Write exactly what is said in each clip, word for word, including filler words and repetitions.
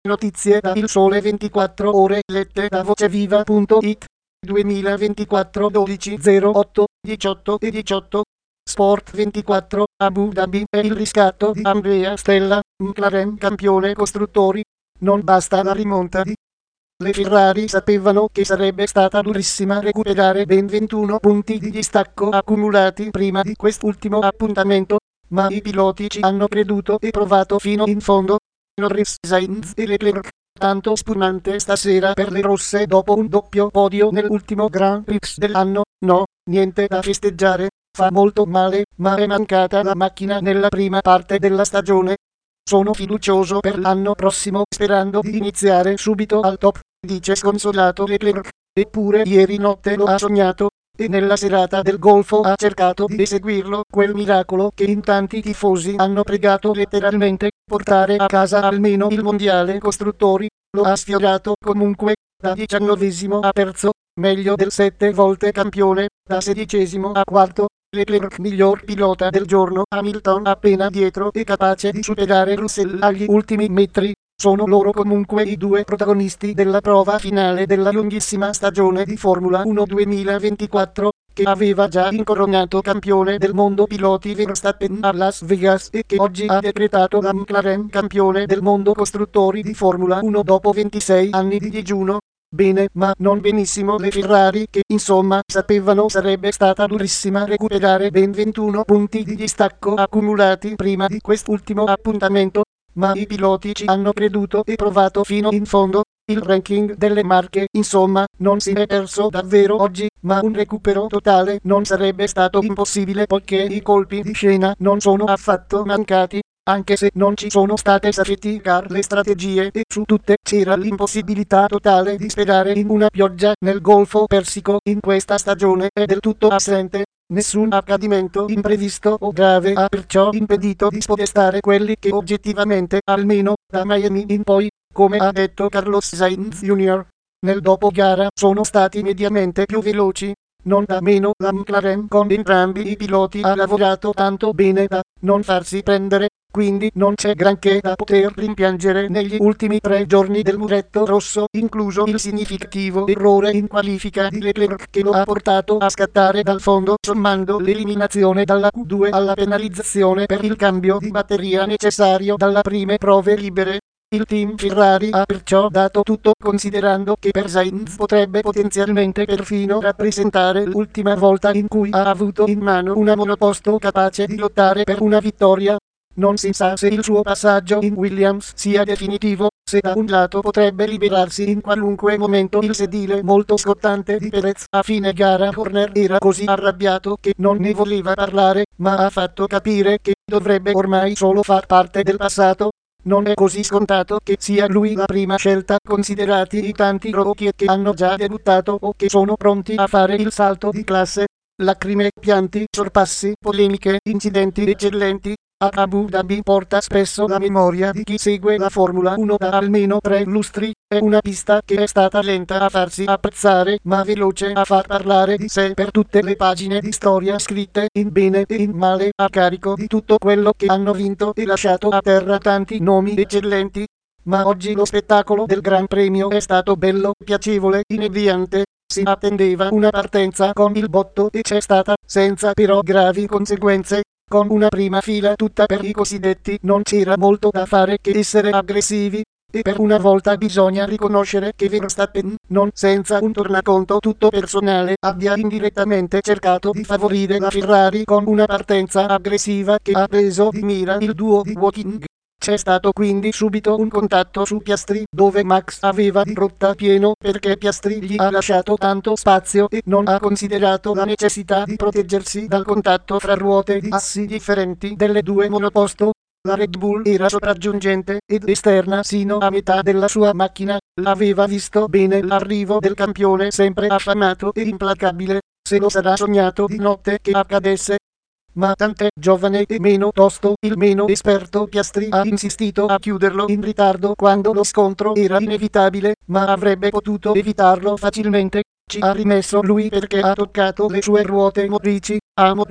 Notizie da Il Sole ventiquattro Ore lette da voceviva punto it duemilaventiquattro dodici zero otto diciotto e diciotto. Sport ventiquattro Abu Dhabi e il riscatto di Andrea Stella, McLaren campione costruttori. Non basta la rimonta di le Ferrari sapevano che sarebbe stata durissima recuperare ben ventuno punti di distacco accumulati prima di quest'ultimo appuntamento, ma i piloti ci hanno creduto e provato fino in fondo. Norris, Sainz e Leclerc, tanto spumante stasera per le rosse dopo un doppio podio nell'ultimo Grand Prix dell'anno. No, niente da festeggiare, fa molto male, ma è mancata la macchina nella prima parte della stagione. Sono fiducioso per l'anno prossimo sperando di iniziare subito al top, dice sconsolato Leclerc, eppure ieri notte lo ha sognato, e nella serata del Golfo ha cercato di eseguirlo, quel miracolo che in tanti tifosi hanno pregato letteralmente, portare a casa almeno il mondiale costruttori. Lo ha sfiorato comunque, da diciannovesimo a terzo, meglio del sette volte campione, da sedicesimo a quarto. Leclerc miglior pilota del giorno, Hamilton appena dietro e capace di superare Russell agli ultimi metri. Sono loro comunque i due protagonisti della prova finale della lunghissima stagione di Formula uno duemilaventiquattro, che aveva già incoronato campione del mondo piloti Verstappen a Las Vegas e che oggi ha decretato la McLaren campione del mondo costruttori di Formula uno dopo ventisei anni di digiuno. Bene, ma non benissimo le Ferrari che, insomma, sapevano sarebbe stata durissima recuperare ben ventuno punti di distacco accumulati prima di quest'ultimo appuntamento, ma i piloti ci hanno creduto e provato fino in fondo. Il ranking delle marche, insomma, non si è perso davvero oggi, ma un recupero totale non sarebbe stato impossibile poiché i colpi di scena non sono affatto mancati. Anche se non ci sono state safety car le strategie e su tutte c'era l'impossibilità totale di sperare in una pioggia nel Golfo Persico in questa stagione è del tutto assente. Nessun accadimento imprevisto o grave ha perciò impedito di spodestare quelli che oggettivamente, almeno da Miami in poi, come ha detto Carlos Sainz junior, nel dopo-gara sono stati mediamente più veloci. Non da meno la McLaren con entrambi i piloti ha lavorato tanto bene da non farsi prendere, quindi non c'è granché da poter rimpiangere negli ultimi tre giorni del muretto rosso, incluso il significativo errore in qualifica di Leclerc che lo ha portato a scattare dal fondo sommando l'eliminazione dalla Q due alla penalizzazione per il cambio di batteria necessario dalle prime prove libere. Il team Ferrari ha perciò dato tutto considerando che per Sainz potrebbe potenzialmente perfino rappresentare l'ultima volta in cui ha avuto in mano una monoposto capace di lottare per una vittoria. Non si sa se il suo passaggio in Williams sia definitivo, se da un lato potrebbe liberarsi in qualunque momento il sedile molto scottante di Perez. A fine gara Horner era così arrabbiato che non ne voleva parlare, ma ha fatto capire che dovrebbe ormai solo far parte del passato. Non è così scontato che sia lui la prima scelta, considerati i tanti rookie che hanno già debuttato o che sono pronti a fare il salto di classe. Lacrime, pianti, sorpassi, polemiche, incidenti eccellenti. A Abu Dhabi porta spesso la memoria di chi segue la Formula uno da almeno tre lustri. È una pista che è stata lenta a farsi apprezzare, ma veloce a far parlare di sé per tutte le pagine di storia scritte in bene e in male a carico di tutto quello che hanno vinto e lasciato a terra tanti nomi eccellenti. Ma oggi lo spettacolo del Gran Premio è stato bello, piacevole, inebriante. Si attendeva una partenza con il botto e c'è stata, senza però gravi conseguenze. Con una prima fila tutta per i cosiddetti non c'era molto da fare che essere aggressivi, e per una volta bisogna riconoscere che Verstappen, non senza un tornaconto tutto personale, abbia indirettamente cercato di favorire la Ferrari con una partenza aggressiva che ha preso di mira il duo di Woking. C'è stato quindi subito un contatto su Piastri, dove Max aveva di rotta pieno perché Piastri gli ha lasciato tanto spazio e non ha considerato la necessità di proteggersi dal contatto fra ruote di assi differenti delle due monoposto. La Red Bull era sopraggiungente ed esterna sino a metà della sua macchina, l'aveva visto bene l'arrivo del campione sempre affamato e implacabile, se lo sarà sognato di notte che accadesse. Ma tant'è, giovane e meno tosto, il meno esperto Piastri ha insistito a chiuderlo in ritardo quando lo scontro era inevitabile, ma avrebbe potuto evitarlo facilmente. Ci ha rimesso lui perché ha toccato le sue ruote motrici, a motrici,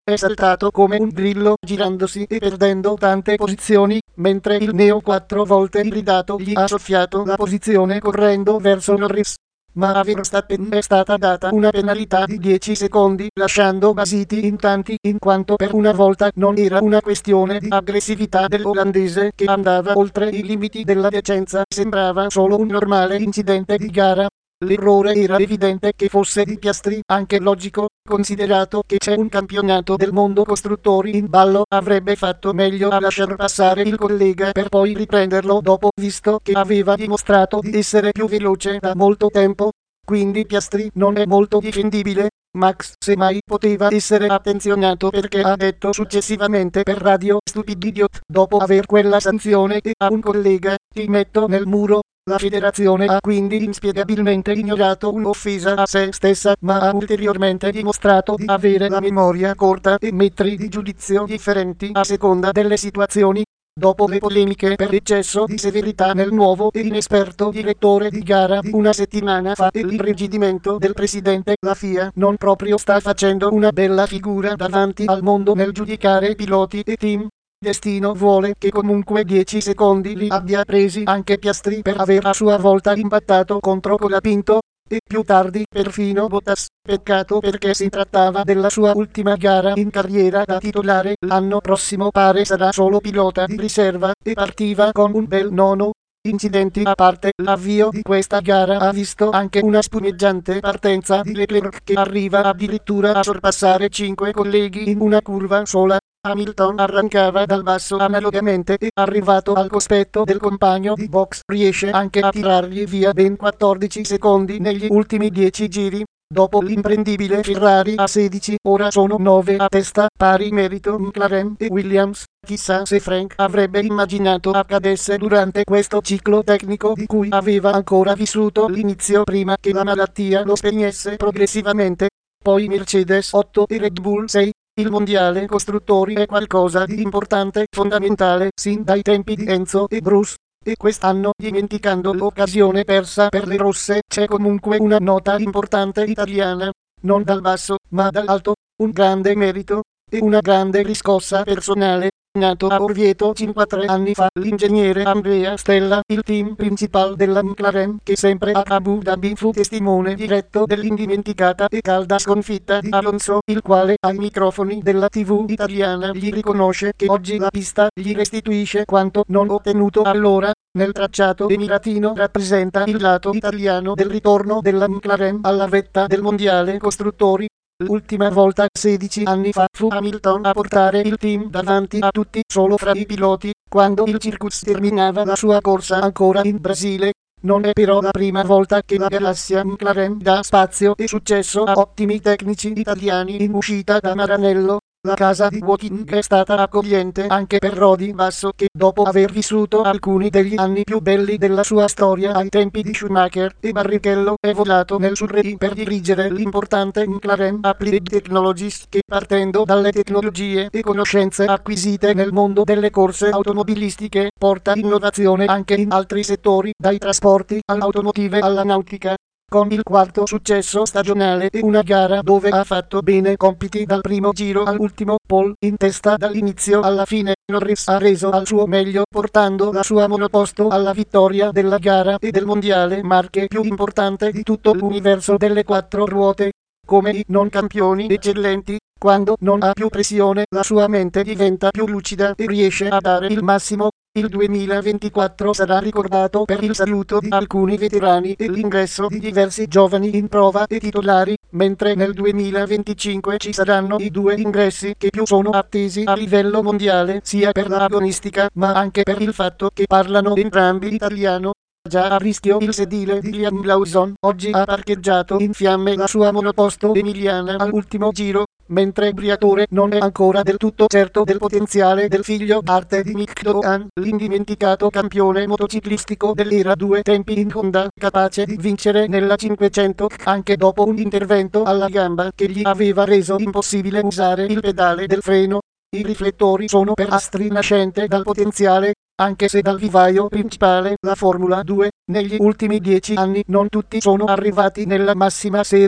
è saltato come un grillo girandosi e perdendo tante posizioni, mentre il neo quattro volte iridato gli ha soffiato la posizione correndo verso Norris. Ma a Verstappen è stata data una penalità di dieci secondi lasciando basiti in tanti in quanto per una volta non era una questione di aggressività dell'olandese che andava oltre i limiti della decenza, sembrava solo un normale incidente di gara. L'errore era evidente che fosse di Piastri, anche logico, considerato che c'è un campionato del mondo costruttori in ballo, avrebbe fatto meglio a lasciar passare il collega per poi riprenderlo dopo, visto che aveva dimostrato di essere più veloce da molto tempo. Quindi Piastri non è molto difendibile. Max semmai poteva essere attenzionato perché ha detto successivamente per radio "stupid idiot" dopo aver quella sanzione e a un collega "ti metto nel muro". La federazione ha quindi inspiegabilmente ignorato un'offesa a se stessa, ma ha ulteriormente dimostrato di avere la memoria corta e metri di giudizio differenti a seconda delle situazioni. Dopo le polemiche per eccesso di severità nel nuovo e inesperto direttore di gara di una settimana fa e l'irrigidimento del presidente, la F I A non proprio sta facendo una bella figura davanti al mondo nel giudicare piloti e team. Destino vuole che comunque dieci secondi li abbia presi anche Piastri per aver a sua volta impattato contro Colapinto, e più tardi perfino Bottas. Peccato perché si trattava della sua ultima gara in carriera da titolare, l'anno prossimo pare sarà solo pilota di riserva, e partiva con un bel nono. Incidenti a parte, l'avvio di questa gara ha visto anche una spumeggiante partenza di Leclerc che arriva addirittura a sorpassare cinque colleghi in una curva sola. Hamilton arrancava dal basso analogamente e arrivato al cospetto del compagno di box riesce anche a tirargli via ben quattordici secondi negli ultimi dieci giri. Dopo l'imprendibile Ferrari a sedici, ora sono nove a testa, pari merito McLaren e Williams. Chissà se Frank avrebbe immaginato accadesse durante questo ciclo tecnico di cui aveva ancora vissuto l'inizio prima che la malattia lo spegnesse progressivamente. Poi Mercedes otto e Red Bull sei. Il mondiale costruttori è qualcosa di importante, fondamentale, sin dai tempi di Enzo e Bruce. E quest'anno, dimenticando l'occasione persa per le rosse, c'è comunque una nota importante italiana. Non dal basso, ma dall'alto. Un grande merito e una grande riscossa personale. Nato a Orvieto cinquantatré anni fa, l'ingegnere Andrea Stella, il team principal della McLaren, che sempre a Abu Dhabi fu testimone diretto dell'indimenticata e calda sconfitta di Alonso, il quale ai microfoni della tivù italiana gli riconosce che oggi la pista gli restituisce quanto non ottenuto allora. Nel tracciato emiratino rappresenta il lato italiano del ritorno della McLaren alla vetta del mondiale costruttori. L'ultima volta sedici anni fa fu Hamilton a portare il team davanti a tutti solo fra i piloti, quando il circus terminava la sua corsa ancora in Brasile. Non è però la prima volta che la galassia McLaren dà spazio e successo a ottimi tecnici italiani in uscita da Maranello. La casa di Woking è stata accogliente anche per Rodi Basso che, dopo aver vissuto alcuni degli anni più belli della sua storia ai tempi di Schumacher e Barrichello, è volato nel Surrey per dirigere l'importante McLaren Applied Technologies che, partendo dalle tecnologie e conoscenze acquisite nel mondo delle corse automobilistiche, porta innovazione anche in altri settori, dai trasporti all'automotive alla nautica. Con il quarto successo stagionale e una gara dove ha fatto bene compiti dal primo giro all'ultimo, pole in testa dall'inizio alla fine, Norris ha reso al suo meglio portando la sua monoposto alla vittoria della gara e del mondiale Marche più importante di tutto l'universo delle quattro ruote. Come i non campioni eccellenti, quando non ha più pressione la sua mente diventa più lucida e riesce a dare il massimo. Il duemilaventiquattro sarà ricordato per il saluto di alcuni veterani e l'ingresso di diversi giovani in prova e titolari, mentre nel duemilaventicinque ci saranno i due ingressi che più sono attesi a livello mondiale, sia per l'agonistica ma anche per il fatto che parlano entrambi italiano. Già a rischio il sedile di Liam Lawson, oggi ha parcheggiato in fiamme la sua monoposto emiliana all'ultimo giro, mentre Briatore non è ancora del tutto certo del potenziale del figlio d'arte di Mick Doohan, l'indimenticato campione motociclistico dell'era due tempi in Honda, capace di vincere nella cinquecento, anche dopo un intervento alla gamba che gli aveva reso impossibile usare il pedale del freno. I riflettori sono per astri nascente dal potenziale, anche se dal vivaio principale, la Formula due, negli ultimi dieci anni non tutti sono arrivati nella massima serie.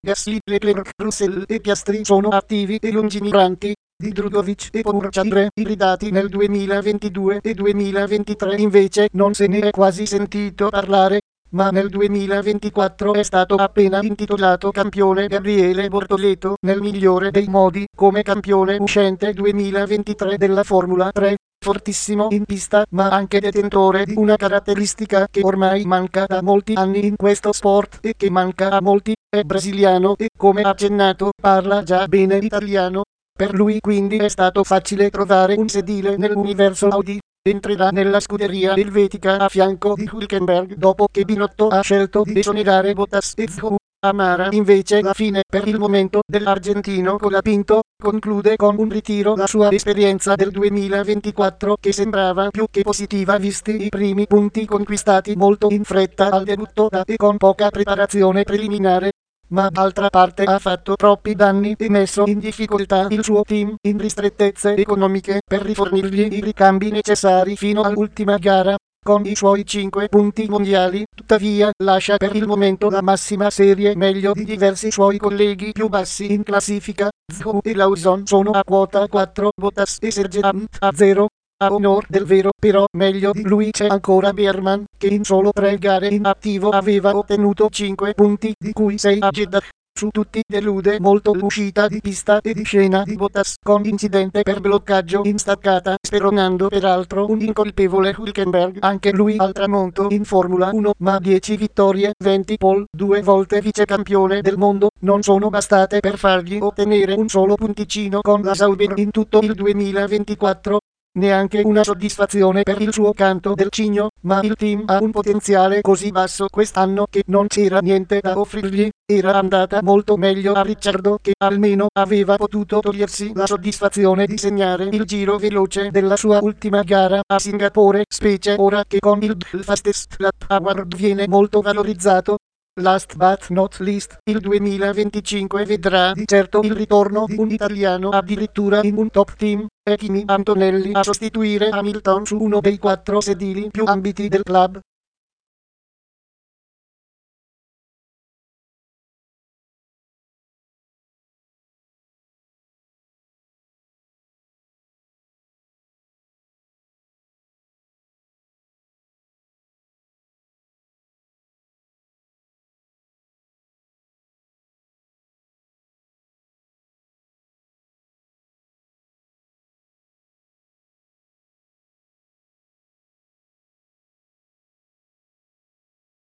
Gasly, Leclerc, Russell e Piastri sono attivi e lungimiranti. Di Drugovic e Pogacar iridati nel duemilaventidue e duemilaventitré invece non se ne è quasi sentito parlare, ma nel duemilaventiquattro è stato appena intitolato campione Gabriele Bortoleto nel migliore dei modi come campione uscente duemilaventitré della Formula tre, fortissimo in pista ma anche detentore di una caratteristica che ormai manca da molti anni in questo sport e che manca a molti, è brasiliano e come accennato parla già bene italiano. Per lui quindi è stato facile trovare un sedile nell'universo Audi. Entrerà nella scuderia elvetica a fianco di Hülkenberg dopo che Binotto ha scelto di esonerare Bottas e Zhou. Amara invece la fine per il momento dell'argentino Colapinto, conclude con un ritiro la sua esperienza del duemilaventiquattro che sembrava più che positiva visti i primi punti conquistati molto in fretta al debutto da e con poca preparazione preliminare. Ma d'altra parte ha fatto troppi danni e messo in difficoltà il suo team in ristrettezze economiche per rifornirgli i ricambi necessari fino all'ultima gara. Con i suoi cinque punti mondiali, tuttavia, lascia per il momento la massima serie meglio di diversi suoi colleghi più bassi in classifica. Zhou e Lawson sono a quota quattro, Bottas e Sargent a zero. A onor del vero, però, meglio di lui c'è ancora Behrman, che in solo tre gare in attivo aveva ottenuto cinque punti, di cui sei a Jeddah. Su tutti delude molto l'uscita di pista e di scena di Bottas con incidente per bloccaggio in staccata, speronando peraltro un incolpevole Hülkenberg, anche lui al tramonto in Formula uno, ma dieci vittorie, venti pole, due volte vicecampione del mondo, non sono bastate per fargli ottenere un solo punticino con la Sauber in tutto il duemilaventiquattro. Neanche una soddisfazione per il suo canto del cigno, ma il team ha un potenziale così basso quest'anno che non c'era niente da offrirgli. Era andata molto meglio a Ricciardo che almeno aveva potuto togliersi la soddisfazione di segnare il giro veloce della sua ultima gara a Singapore, specie ora che con il Fastest Lap Award viene molto valorizzato. Last but not least, il duemilaventicinque vedrà di certo il ritorno di un italiano addirittura in un top team, e Kimi Antonelli a sostituire Hamilton su uno dei quattro sedili più ambiti del club.